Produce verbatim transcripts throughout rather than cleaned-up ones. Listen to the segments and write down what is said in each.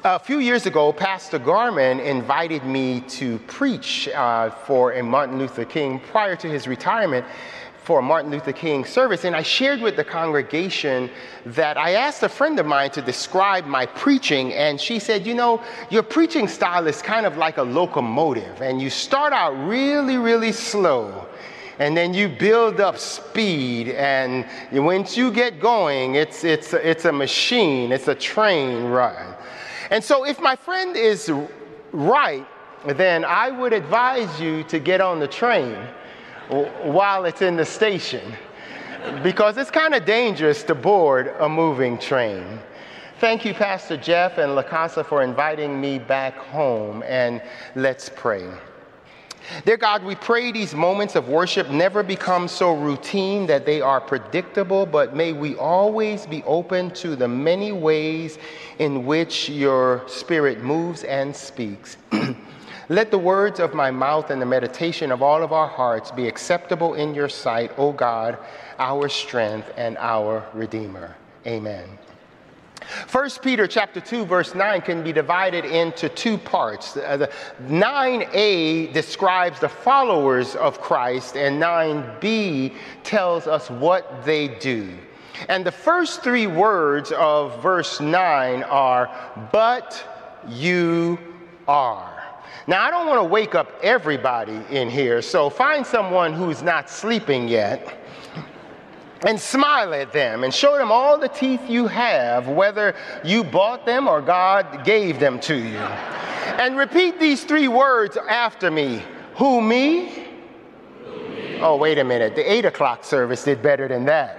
A few years ago, Pastor Garman invited me to preach uh, for a Martin Luther King, prior to his retirement, for a Martin Luther King service. And I shared with the congregation that I asked a friend of mine to describe my preaching, and she said, you know, your preaching style is kind of like a locomotive, and you start out really, really slow, and then you build up speed, and once you get going, it's, it's, it's a machine, it's a train ride. And so if my friend is right, then I would advise you to get on the train while it's in the station, because it's kind of dangerous to board a moving train. Thank you, Pastor Jeff and La Casa, for inviting me back home, and let's pray. Dear God, we pray these moments of worship never become so routine that they are predictable, but may we always be open to the many ways in which your Spirit moves and speaks. Let the words of my mouth and the meditation of all of our hearts be acceptable in your sight, O God, our strength and our Redeemer. Amen. First Peter chapter two, verse nine can be divided into two parts. Uh, the nine A describes the followers of Christ, and nine B tells us what they do. And the first three words of verse nine are, but you are. Now, I don't want to wake up everybody in here, so find someone who's not sleeping yet and smile at them and show them all the teeth you have, whether you bought them or God gave them to you. And repeat these three words after me. Who, me? Who, me? Oh, wait a minute. The eight o'clock service did better than that.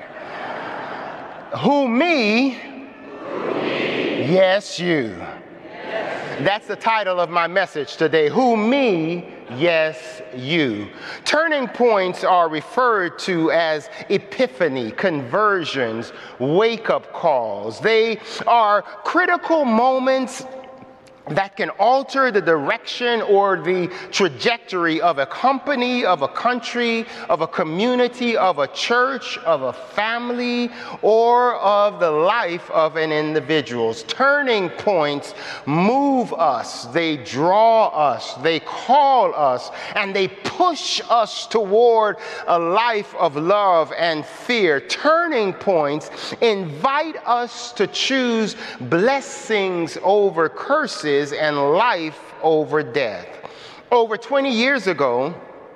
Who, me? Who, me? Yes, you. That's the title of my message today. Who, me? Yes, you. Turning points are referred to as epiphany, conversions, wake-up calls. They are critical moments that can alter the direction or the trajectory of a company, of a country, of a community, of a church, of a family, or of the life of an individual. Turning points move us, they draw us, they call us, and they push us toward a life of love and fear. Turning points invite us to choose blessings over curses and life over death. Over twenty years ago,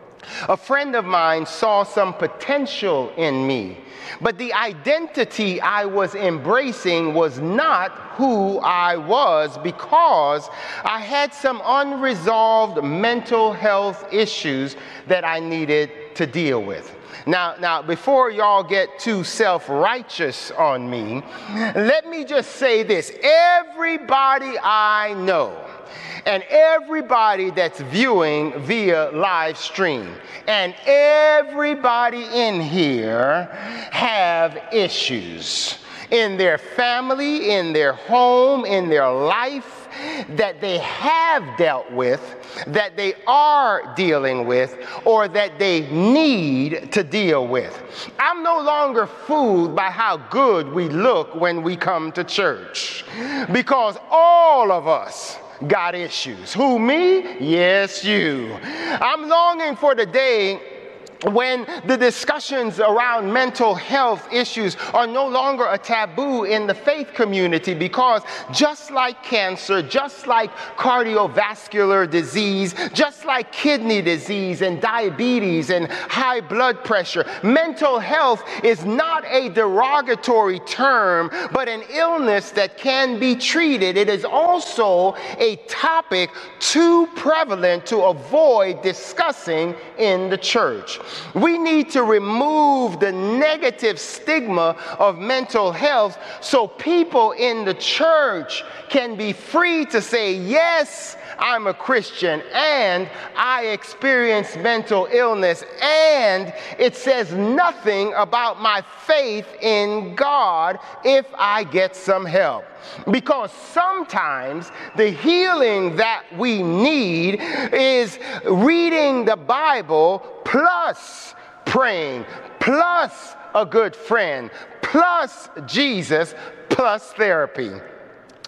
a friend of mine saw some potential in me, but the identity I was embracing was not who I was, because I had some unresolved mental health issues that I needed to deal with. Now, now, before y'all get too self-righteous on me, let me just say this. Everybody I know, and everybody that's viewing via live stream, and everybody in here have issues in their family, in their home, in their life, that they have dealt with, that they are dealing with, or that they need to deal with. I'm no longer fooled by how good we look when we come to church, because all of us got issues. Who, me? Yes, you. I'm longing for the day when the discussions around mental health issues are no longer a taboo in the faith community, because just like cancer, just like cardiovascular disease, just like kidney disease and diabetes and high blood pressure, mental health is not a derogatory term, but an illness that can be treated. It is also a topic too prevalent to avoid discussing in the church. We need to remove the negative stigma of mental health so people in the church can be free to say, yes, I'm a Christian and I experience mental illness, and it says nothing about my faith in God if I get some help. Because sometimes the healing that we need is reading the Bible plus praying, plus a good friend, plus Jesus, plus therapy.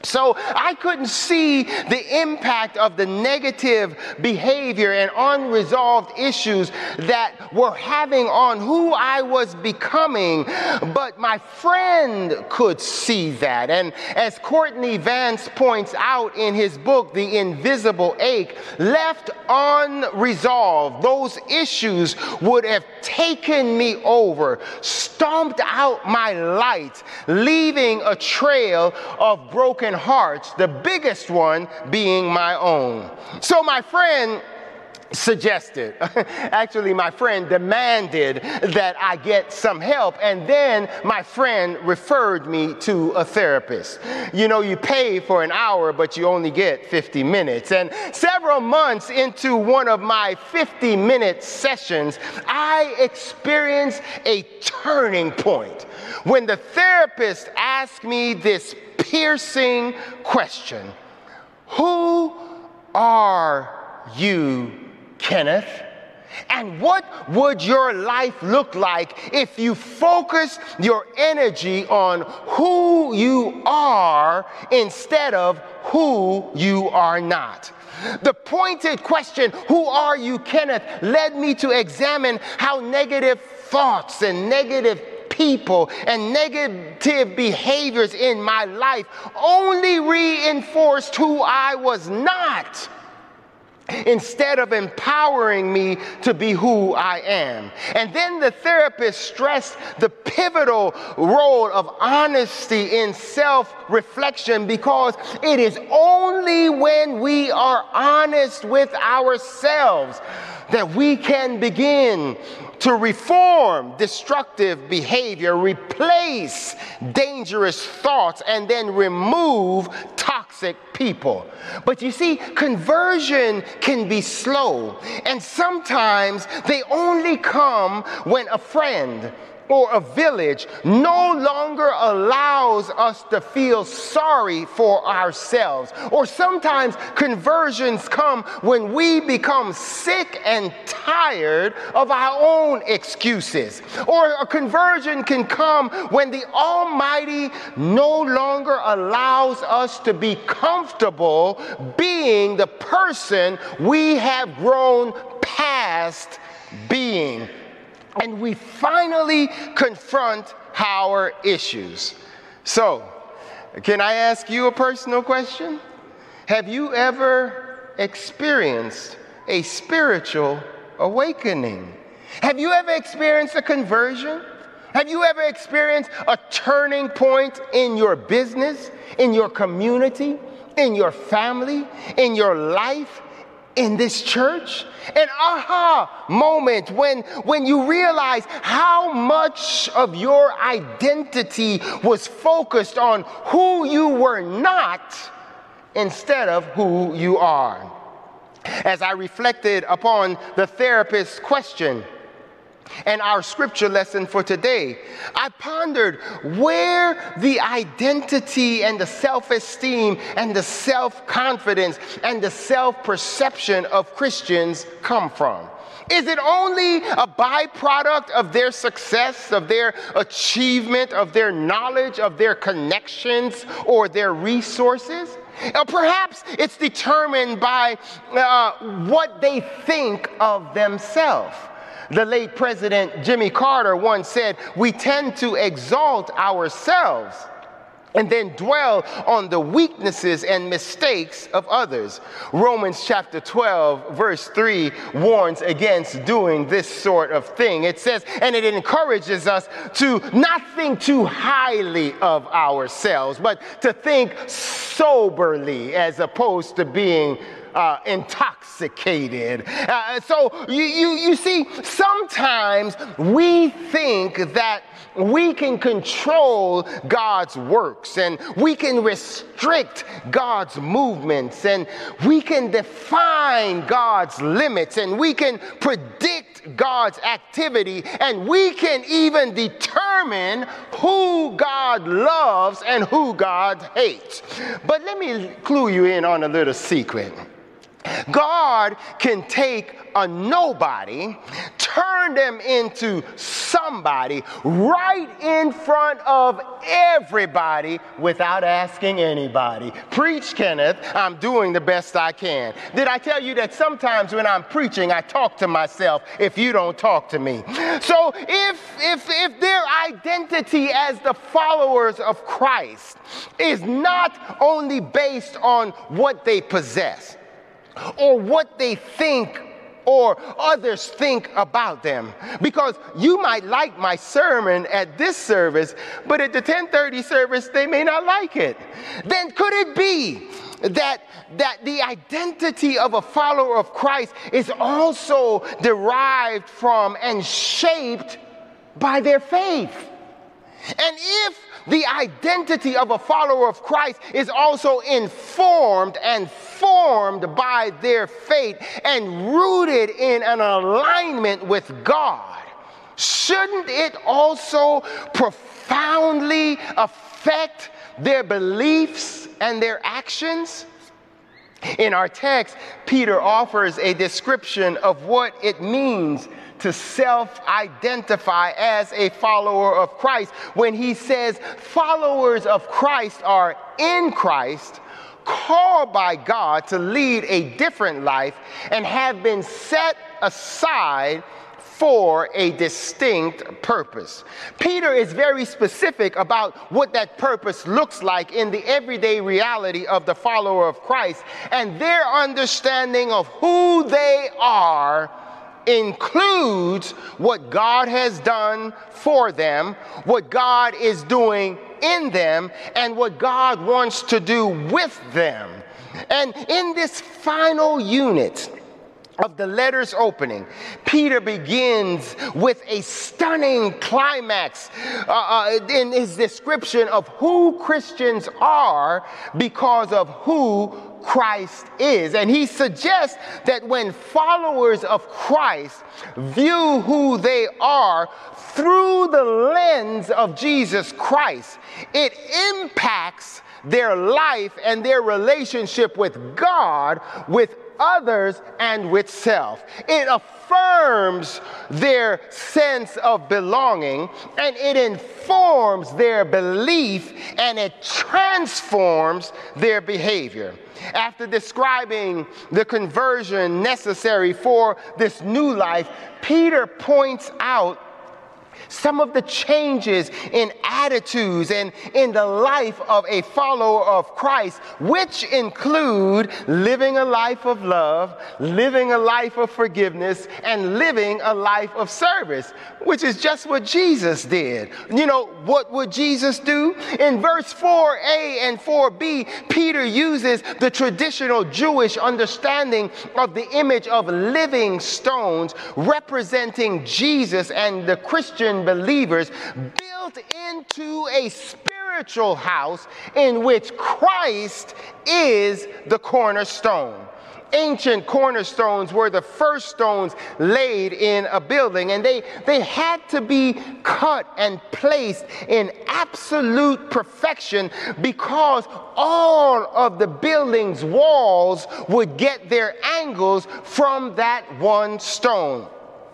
So I couldn't see the impact of the negative behavior and unresolved issues that were having on who I was becoming, but my friend could see that. And as Courtney Vance points out in his book, The Invisible Ache, left unresolved, those issues would have taken me over, stomped out my light, leaving a trail of broken hearts, the biggest one being my own. So my friend suggested, actually my friend demanded that I get some help, and then my friend referred me to a therapist. You know, you pay for an hour, but you only get fifty minutes. And several months into one of my fifty minute sessions, I experienced a turning point when the therapist asked me this piercing question: who are you, Kenneth? And what would your life look like if you focused your energy on who you are instead of who you are not? The pointed question, who are you, Kenneth, led me to examine how negative thoughts and negative people and negative behaviors in my life only reinforced who I was not, instead of empowering me to be who I am. And then the therapist stressed the pivotal role of honesty in self-reflection, because it is only when we are honest with ourselves that we can begin to reform destructive behavior, replace dangerous thoughts, and then remove toxic people. But you see, conversion can be slow, and sometimes they only come when a friend or a village no longer allows us to feel sorry for ourselves. Or sometimes conversions come when we become sick and tired of our own excuses. Or a conversion can come when the Almighty no longer allows us to be comfortable being the person we have grown past being, and we finally confront our issues. So, can I ask you a personal question? Have you ever experienced a spiritual awakening? Have you ever experienced a conversion? Have you ever experienced a turning point in your business, in your community, in your family, in your life, in this church? An aha moment when, when you realize how much of your identity was focused on who you were not instead of who you are. As I reflected upon the therapist's question and our scripture lesson for today, I pondered where the identity and the self-esteem and the self-confidence and the self-perception of Christians come from. Is it only a byproduct of their success, of their achievement, of their knowledge, of their connections, or their resources? Or perhaps it's determined by uh, what they think of themselves. The late President Jimmy Carter once said, "We tend to exalt ourselves and then dwell on the weaknesses and mistakes of others." Romans chapter twelve, verse three warns against doing this sort of thing. It says, and it encourages us to not think too highly of ourselves, but to think soberly as opposed to being Uh, intoxicated. Uh, so you, you, you see, sometimes we think that we can control God's works, and we can restrict God's movements, and we can define God's limits, and we can predict God's activity, and we can even determine who God loves and who God hates. But let me clue you in on a little secret. God can take a nobody, turn them into somebody right in front of everybody without asking anybody. Preach, Kenneth. I'm doing the best I can. Did I tell you that sometimes when I'm preaching, I talk to myself if you don't talk to me? So if, if, if their identity as the followers of Christ is not only based on what they possess or what they think or others think about them, because you might like my sermon at this service, but at the ten thirty service, they may not like it. Then could it be that, that the identity of a follower of Christ is also derived from and shaped by their faith? And if the identity of a follower of Christ is also informed and formed by their faith and rooted in an alignment with God, shouldn't it also profoundly affect their beliefs and their actions? In our text, Peter offers a description of what it means to self-identify as a follower of Christ when he says followers of Christ are in Christ, called by God to lead a different life, and have been set aside for a distinct purpose. Peter is very specific about what that purpose looks like in the everyday reality of the follower of Christ, and their understanding of who they are includes what God has done for them, what God is doing in them, and what God wants to do with them. And in this final unit of the letter's opening, Peter begins with a stunning climax uh, uh, in his description of who Christians are because of who Christ is. And he suggests that when followers of Christ view who they are through the lens of Jesus Christ, it impacts their life and their relationship with God, with others, and with self. It affirms their sense of belonging, and it informs their belief, and it transforms their behavior. After describing the conversion necessary for this new life, Peter points out some of the changes in attitudes and in the life of a follower of Christ, which include living a life of love, living a life of forgiveness, and living a life of service, which is just what Jesus did. You know, what would Jesus do? In verse four a and four b, Peter uses the traditional Jewish understanding of the image of living stones representing Jesus and the Christian believers built into a spiritual house in which Christ is the cornerstone. Ancient cornerstones were the first stones laid in a building, and they, they had to be cut and placed in absolute perfection because all of the building's walls would get their angles from that one stone.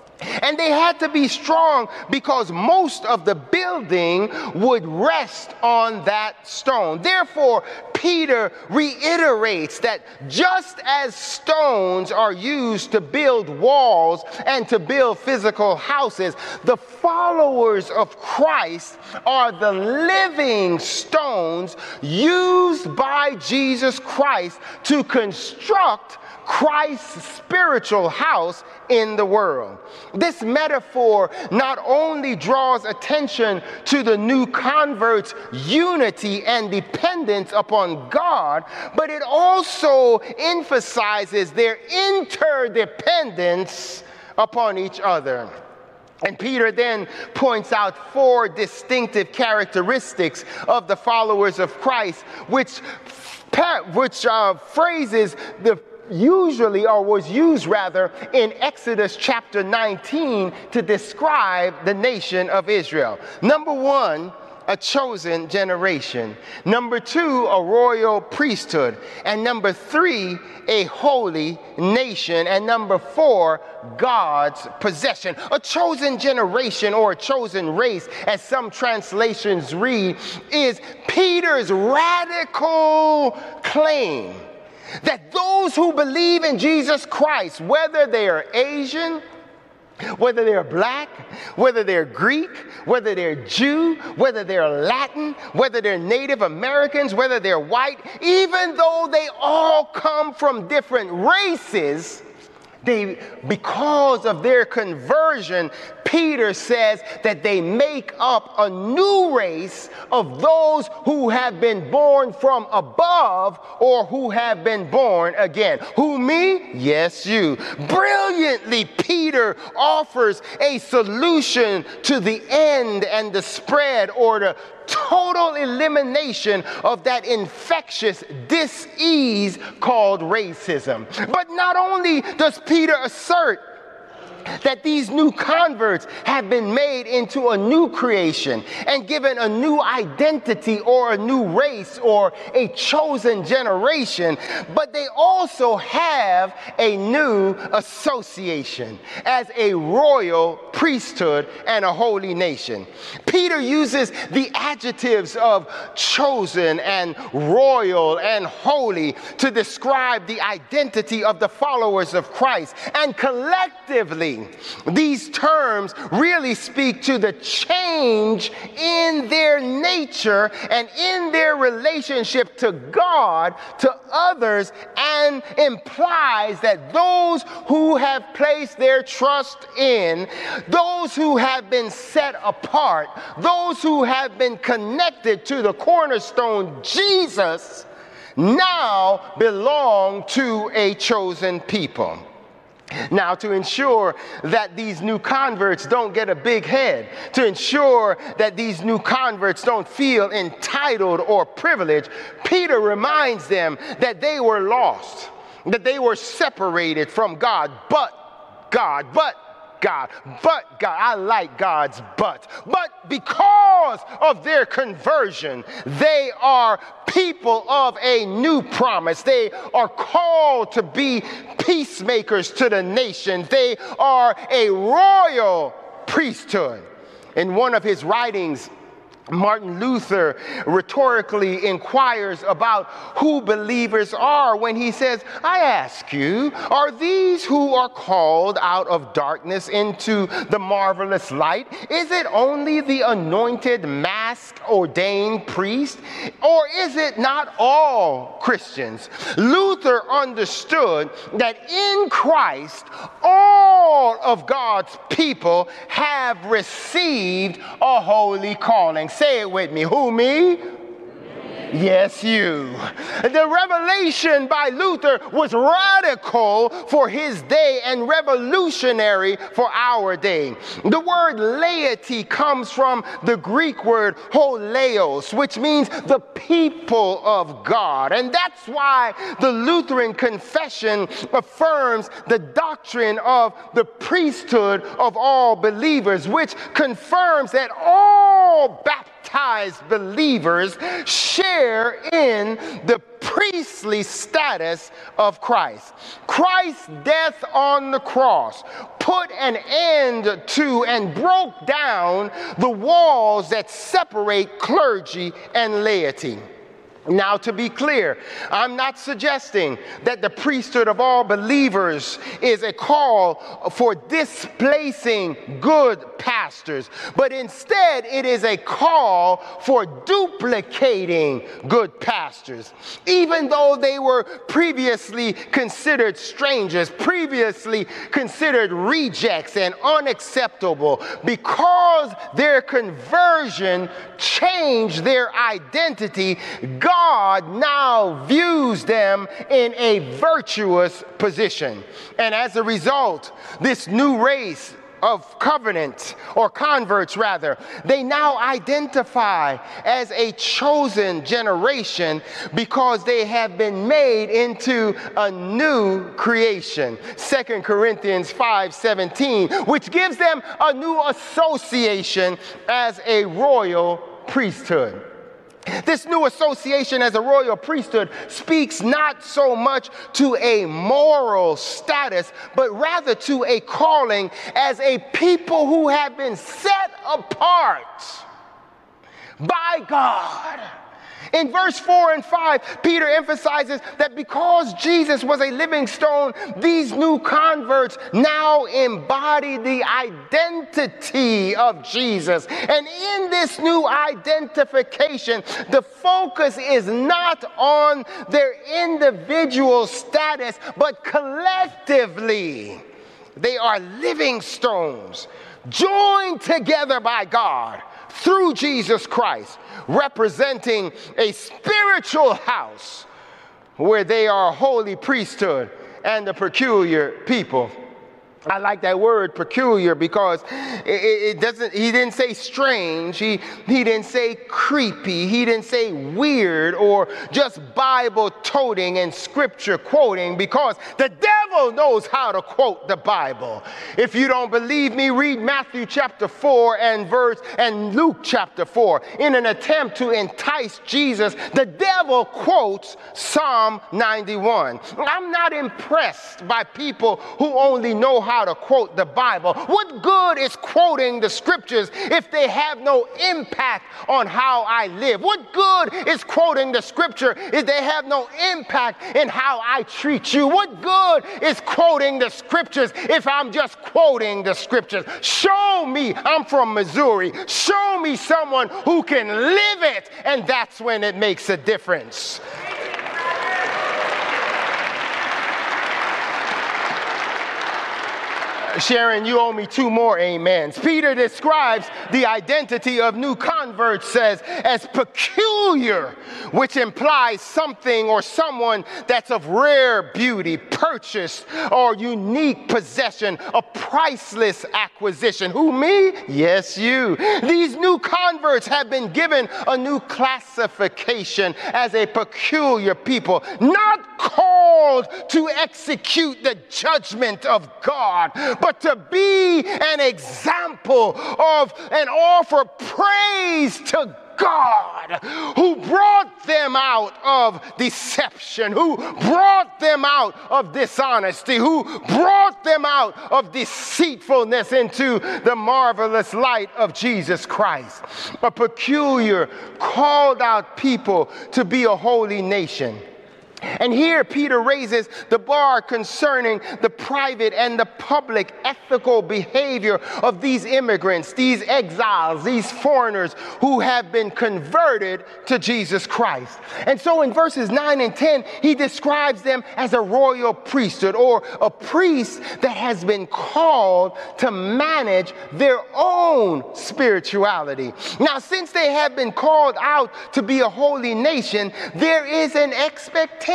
And they had to be strong because most of the building would rest on that stone. Therefore, Peter reiterates that just as stones are used to build walls and to build physical houses, the followers of Christ are the living stones used by Jesus Christ to construct Christ's spiritual house in the world. This metaphor not only draws attention to the new converts' unity and dependence upon God, but it also emphasizes their interdependence upon each other. And Peter then points out four distinctive characteristics of the followers of Christ, which, which uh, phrases the usually, or was used rather, in Exodus chapter nineteen to describe the nation of Israel. Number one, a chosen generation. Number two, a royal priesthood. And number three, a holy nation. And number four, God's possession. A chosen generation, or a chosen race, as some translations read, is Peter's radical claim that those who believe in Jesus Christ, whether they are Asian, whether they're black, whether they're Greek, whether they're Jew, whether they're Latin, whether they're Native Americans, whether they're white, even though they all come from different races, they, because of their conversion, Peter says that they make up a new race of those who have been born from above or who have been born again. Who, me? Yes, you. Brilliantly, Peter offers a solution to the end and the spread, or the total elimination of that infectious dis-ease called racism. But not only does Peter assert that these new converts have been made into a new creation and given a new identity, or a new race, or a chosen generation, but they also have a new association as a royal priesthood and a holy nation. Peter uses the adjectives of chosen and royal and holy to describe the identity of the followers of Christ, and collectively these terms really speak to the change in their nature and in their relationship to God, to others, and implies that those who have placed their trust in, those who have been set apart, those who have been connected to the cornerstone, Jesus, now belong to a chosen people. Now, to ensure that these new converts don't get a big head, to ensure that these new converts don't feel entitled or privileged, Peter reminds them that they were lost, that they were separated from God, but God, but God, but God. I like God's but. But because of their conversion, they are people of a new promise. They are called to be peacemakers to the nation. They are a royal priesthood. In one of his writings, Martin Luther rhetorically inquires about who believers are when he says, I ask you, are these who are called out of darkness into the marvelous light? Is it only the anointed, masked, ordained priest? Or is it not all Christians? Luther understood that in Christ, all of God's people have received a holy calling. Say it with me. Who, me? Yes, you. The revelation by Luther was radical for his day and revolutionary for our day. The word laity comes from the Greek word holeos, which means the people of God. And that's why the Lutheran confession affirms the doctrine of the priesthood of all believers, which confirms that all baptized Baptized believers share in the priestly status of Christ. Christ's death on the cross put an end to and broke down the walls that separate clergy and laity. Now, to be clear, I'm not suggesting that the priesthood of all believers is a call for displacing good pastors, but instead it is a call for duplicating good pastors. Even though they were previously considered strangers, previously considered rejects and unacceptable, because their conversion changed their identity, God God now views them in a virtuous position. And as a result, this new race of covenant, or converts rather, they now identify as a chosen generation because they have been made into a new creation. Second Corinthians five seventeen, which gives them a new association as a royal priesthood. This new association as a royal priesthood speaks not so much to a moral status, but rather to a calling as a people who have been set apart by God. In verse four and five, Peter emphasizes that because Jesus was a living stone, these new converts now embody the identity of Jesus. And in this new identification, the focus is not on their individual status, but collectively. They are living stones, joined together by God through Jesus Christ, representing a spiritual house where they are a holy priesthood and a peculiar people. I like that word peculiar because it, it doesn't, he didn't say strange, he, he didn't say creepy, he didn't say weird or just Bible toting and scripture quoting, because the devil knows how to quote the Bible. If you don't believe me, read Matthew chapter four and verse and Luke chapter four. In an attempt to entice Jesus, the devil quotes Psalm ninety-one. I'm not impressed by people who only know how to quote the Bible. What good is quoting the scriptures if they have no impact on how I live? What good is quoting the scripture if they have no impact in how I treat you? What good is quoting the scriptures if I'm just quoting the scriptures? Show me, I'm from Missouri, show me someone who can live it, and that's when it makes a difference. Sharon, you owe me two more amens. Peter describes the identity of new converts says as peculiar, which implies something or someone that's of rare beauty, purchased or unique possession, a priceless acquisition. Who, me? Yes, you. These new converts have been given a new classification as a peculiar people, not called to execute the judgment of God, but to be an example of and offer praise to God, who brought them out of deception, who brought them out of dishonesty, who brought them out of deceitfulness into the marvelous light of Jesus Christ. A peculiar, called out people to be a holy nation. And here Peter raises the bar concerning the private and the public ethical behavior of these immigrants, these exiles, these foreigners who have been converted to Jesus Christ. And so in verses nine and ten, he describes them as a royal priesthood, or a priest that has been called to manage their own spirituality. Now, since they have been called out to be a holy nation, there is an expectation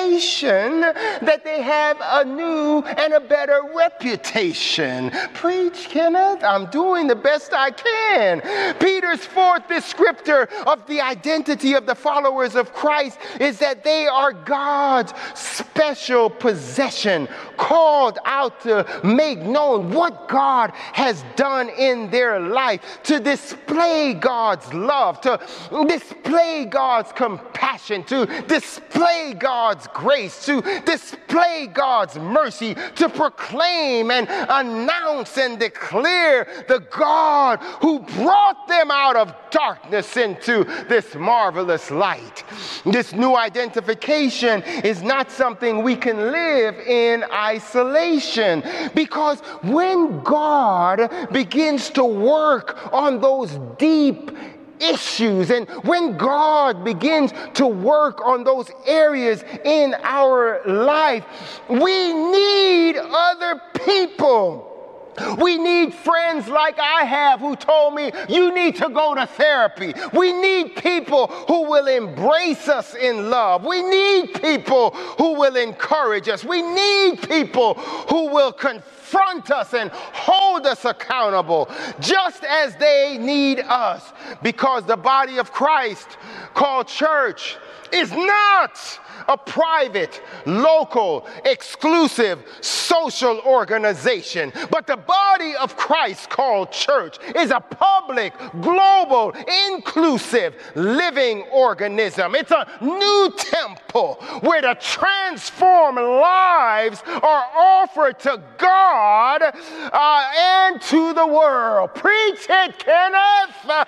that they have a new and a better reputation. Preach, Kenneth. I'm doing the best I can. Peter's fourth descriptor of the identity of the followers of Christ is that they are God's special possession, called out to make known what God has done in their life, to display God's love, to display God's compassion, to display God's grace, to display God's mercy, to proclaim and announce and declare the God who brought them out of darkness into this marvelous light. This new identification is not something we can live in isolation, because when God begins to work on those deep issues, and when God begins to work on those areas in our life, we need other people. We need friends like I have who told me, you need to go to therapy. We need people who will embrace us in love. We need people who will encourage us. We need people who will confront us and hold us accountable, just as they need us, because the body of Christ, called church, is not a private, local, exclusive social organization, but the body of Christ called church is a public, global, inclusive, living organism. It's a new temple where the transformed lives are offered to God uh, and to the world. Preach it, Kenneth!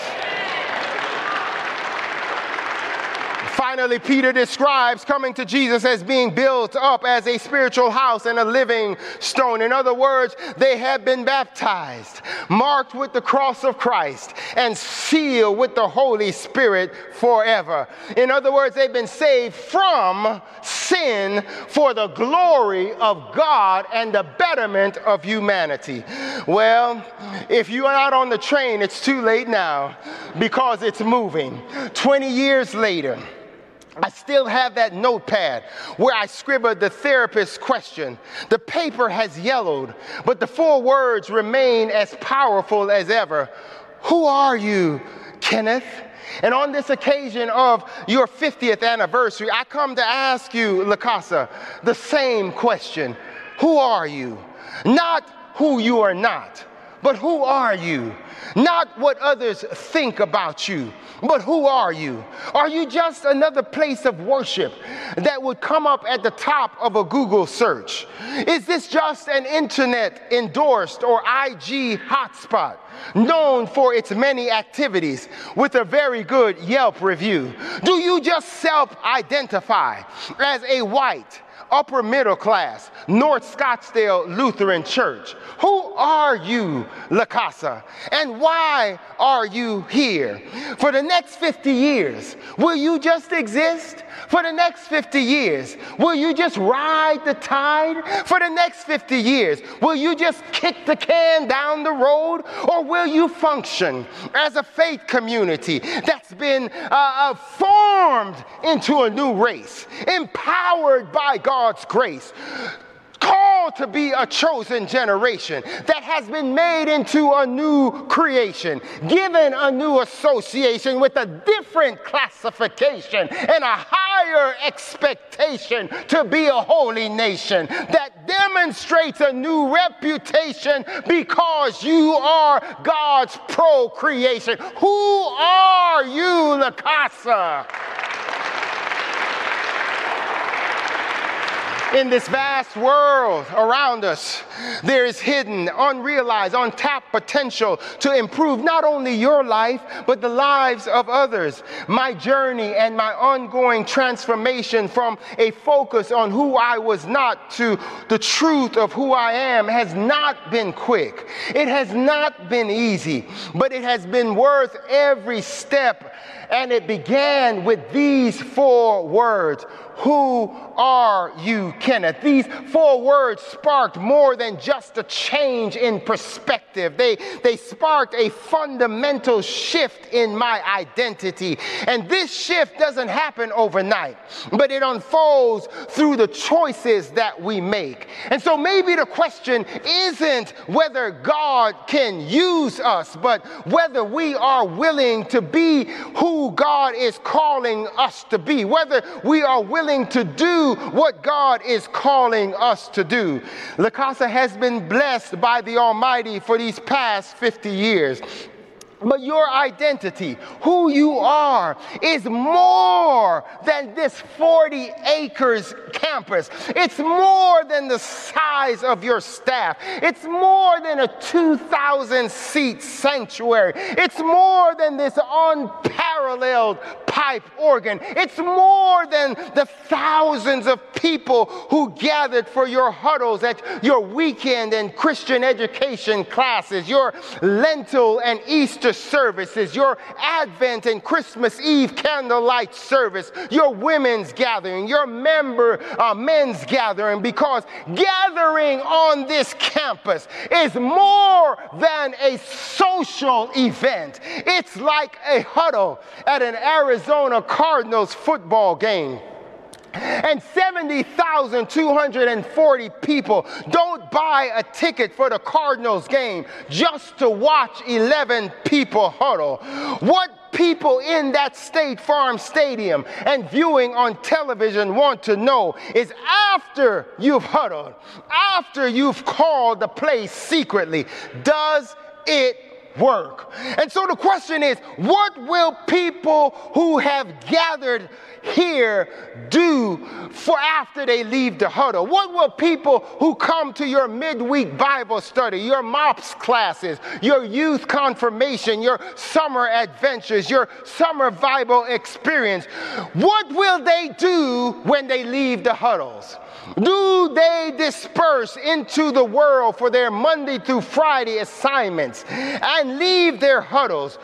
Finally, Peter describes coming to Jesus as being built up as a spiritual house and a living stone. In other words, they have been baptized, marked with the cross of Christ, and sealed with the Holy Spirit forever. In other words, they've been saved from sin for the glory of God and the betterment of humanity. Well, if you are not on the train, it's too late now because it's moving. twenty years later, I still have that notepad where I scribbled the therapist's question. The paper has yellowed, but the four words remain as powerful as ever. Who are you, Kenneth? And on this occasion of your fiftieth anniversary, I come to ask you, LaCasa, the same question. Who are you? Not who you are not, but who are you? Not what others think about you, but who are you? Are you just another place of worship that would come up at the top of a Google search? Is this just an internet endorsed or I G hotspot known for its many activities with a very good Yelp review? Do you just self-identify as a white, upper middle class, North Scottsdale Lutheran Church? Who are you, LaCasa? And why are you here? For the next fifty years, will you just exist? For the next fifty years, will you just ride the tide? For the next fifty years, will you just kick the can down the road? Or will you function as a faith community that's been uh, uh, formed into a new race, empowered by God's grace, called to be a chosen generation that has been made into a new creation, given a new association with a different classification and a higher expectation to be a holy nation that demonstrates a new reputation because you are God's procreation? Who are you, LaCasa? In this vast world around us, there is hidden, unrealized, untapped potential to improve not only your life, but the lives of others. My journey and my ongoing transformation from a focus on who I was not to the truth of who I am has not been quick. It has not been easy, but it has been worth every step. And it began with these four words. Who are you, Kenneth? These four words sparked more than just a change in perspective. They, they sparked a fundamental shift in my identity. And this shift doesn't happen overnight, but it unfolds through the choices that we make. And so maybe the question isn't whether God can use us, but whether we are willing to be who God is calling us to be, whether we are willing to do what God is calling us to do. LaCasa has been blessed by the Almighty for these past fifty years. But your identity, who you are, is more than this forty acres campus. It's more than the size of your staff. It's more than a two thousand seat sanctuary. It's more than this unparalleled pipe organ. It's more than the thousands of people who gathered for your huddles at your weekend and Christian education classes, your Lenten and Easter services, your Advent and Christmas Eve candlelight service, your women's gathering, your member uh, men's gathering, because gathering on this campus is more than a social event. It's like a huddle at an Arizona Cardinals football game. And seventy thousand two hundred forty people don't buy a ticket for the Cardinals game just to watch eleven people huddle. What What people in that State Farm Stadium and viewing on television want to know is, after you've huddled, after you've called the place secretly, does it work? And so the question is, what will people who have gathered here do for after they leave the huddle? What will people who come to your midweek Bible study, your MOPS classes, your youth confirmation, your summer adventures, your summer Bible experience, what will they do when they leave the huddles? Do they disperse into the world for their Monday through Friday assignments and leave their huddles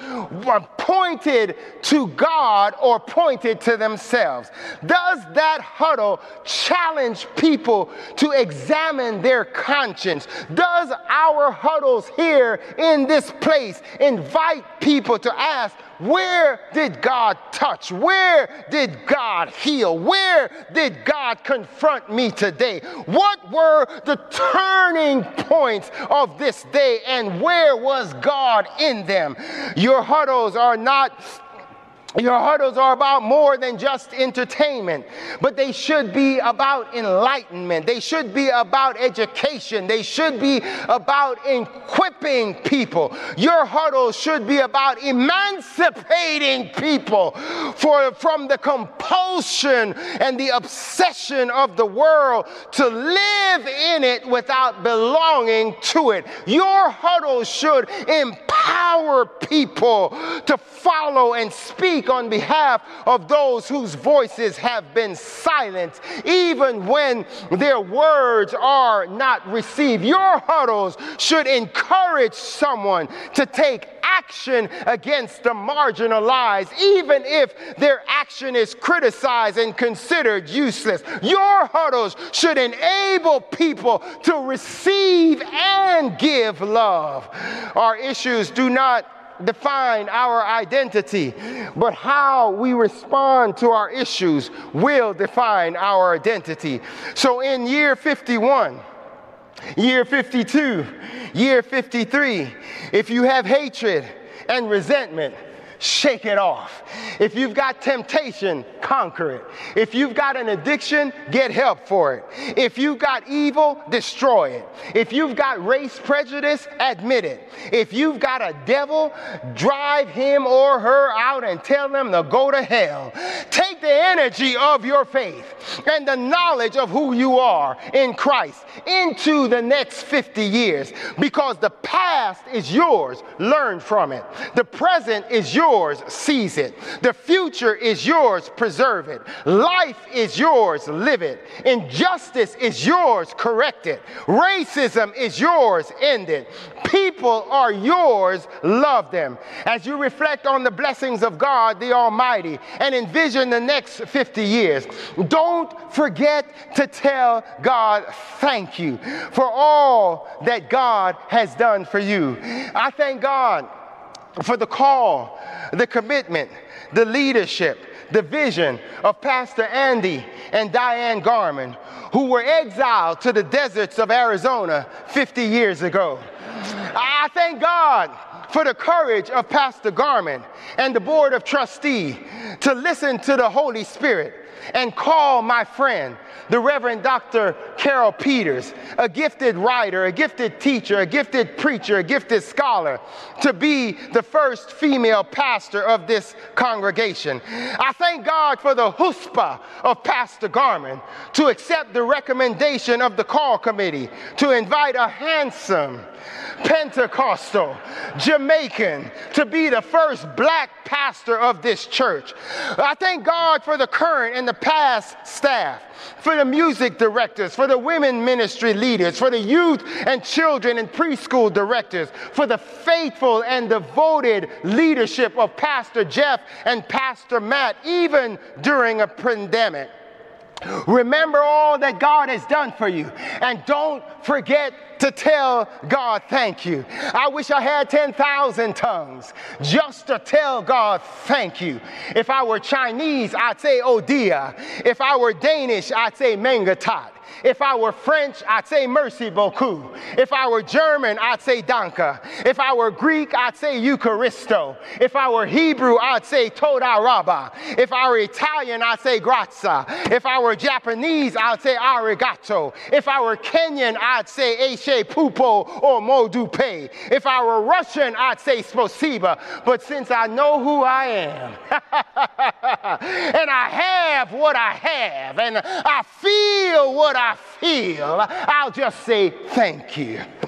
pointed to God or pointed to themselves? Does that huddle challenge people to examine their conscience? Does our huddles here in this place invite people to ask, where did God touch? Where did God heal? Where did God confront me today? What were the turning points of this day, and where was God in them? Your huddles are not Your huddles are about more than just entertainment, but they should be about enlightenment. They should be about education. They should be about equipping people. Your huddles should be about emancipating people for, from the compulsion and the obsession of the world to live in it without belonging to it. Your huddles should empower people to follow and speak on behalf of those whose voices have been silenced, even when their words are not received. Your huddles should encourage someone to take action against the marginalized, even if their action is criticized and considered useless. Your huddles should enable people to receive and give love. Our issues do not define our identity, but how we respond to our issues will define our identity. So in year fifty-one, year fifty-two, year fifty-three, if you have hatred and resentment, shake it off. If you've got temptation, conquer it. If you've got an addiction, get help for it. If you've got evil, destroy it. If you've got race prejudice, admit it. If you've got a devil, drive him or her out and tell them to go to hell. Take the energy of your faith and the knowledge of who you are in Christ into the next fifty years, because the past is yours. Learn from it. The present is yours. Yours, seize it. The future is yours, preserve it. Life is yours, live it. Injustice is yours, correct it. Racism is yours, end it. People are yours, love them. As you reflect on the blessings of God the Almighty and envision the next fifty years, don't forget to tell God thank you for all that God has done for you. I thank God for the call, the commitment, the leadership, the vision of Pastor Andy and Diane Garman, who were exiled to the deserts of Arizona fifty years ago. I thank God for the courage of Pastor Garman and the Board of Trustees to listen to the Holy Spirit and call my friend, the Reverend Doctor Carol Peters, a gifted writer, a gifted teacher, a gifted preacher, a gifted scholar, to be the first female pastor of this congregation. I thank God for the chutzpah of Pastor Garman to accept the recommendation of the call committee to invite a handsome Pentecostal Jamaican to be the first black pastor of this church. I thank God for the current and the past staff, for the music directors, for the women ministry leaders, for the youth and children and preschool directors, for the faithful and devoted leadership of Pastor Jeff and Pastor Matt, even during a pandemic. Remember all that God has done for you, and don't forget to tell God thank you. I wish I had ten thousand tongues just to tell God thank you. If I were Chinese, I'd say Odia. If I were Danish, I'd say Mengatat. If I were French, I'd say merci beaucoup. If I were German, I'd say danke. If I were Greek, I'd say Eucharisto. If I were Hebrew, I'd say toda rabba. If I were Italian, I'd say grazie. If I were Japanese, I'd say arigato. If I were Kenyan, I'd say eshe pupo or modupe. If I were Russian, I'd say spasiba. But since I know who I am, and I have what I have, and I feel what I feel, I'll just say thank you.